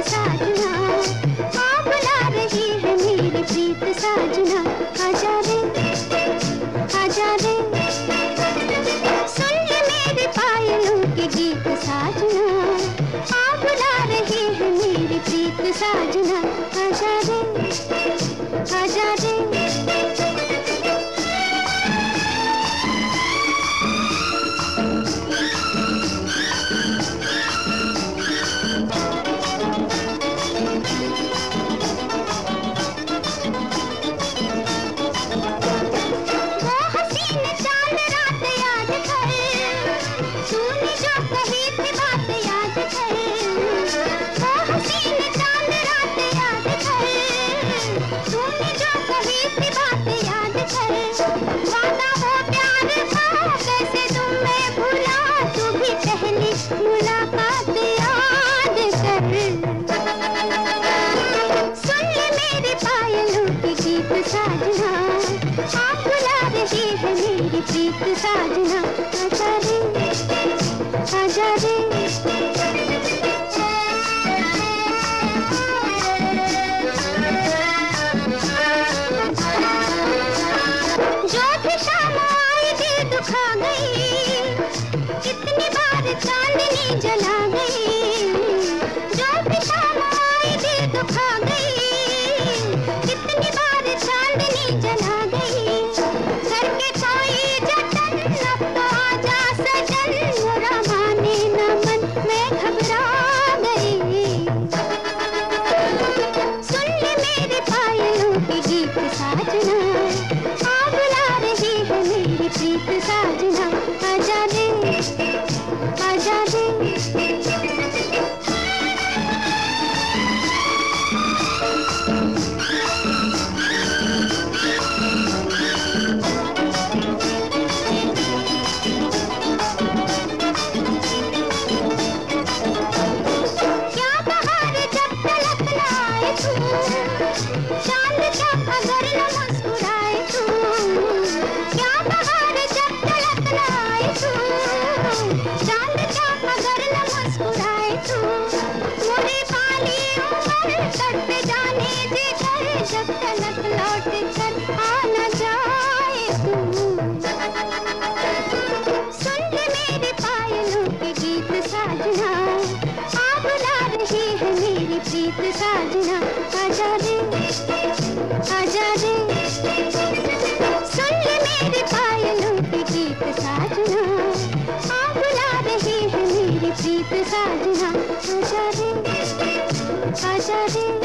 साजना, आ बुला रही है मेरी प्रीत साजना। आजा रे आजा रे, सुन ले मेरे पायलों के गीत साजना, आ बुला रही है मेरी प्रीत साजना। आजा रे आजा रे, मुलाकात याद कर। सुन ले मेरे पायलों के गीत साजना, आ बुला रही है मेरी प्रीत साजना। आजा रे आजा रे, जो भी शाम आई दिल दुखा गई, कितनी बार चांदनी जला गई। जो भी शाम आई दिल दुखा गई, कितनी बार चांदनी जला गई। घर के कोई जतन अब तो आजा सजन, मोरा माने न मन मैं घबरा गई। सुन ले मेरे पायलों के गीत साजना, आ बुला रही है मेरी प्रीत साजना। आजा रे आजा रे, क्या बहार जब तलक लाए तू, चांद जब अगर न मुस्कुराए तू। क्या बहार जब तलक लाए तू, चांद जब अगर न मुस्कुराए तू। मोरे पाली उम्र कट जाने दे कर, जब तलक लौट कर आ न जाए तू। सुन ले मेरे पायलों के गीत साजना, आ बुला रही है मेरी प्रीत साजना। आजा रे आजा रे, सुन ले मेरे पायलों के गीत साजना, आ बुला रही है मेरी प्रीत साजना। आजा रे आजा रे।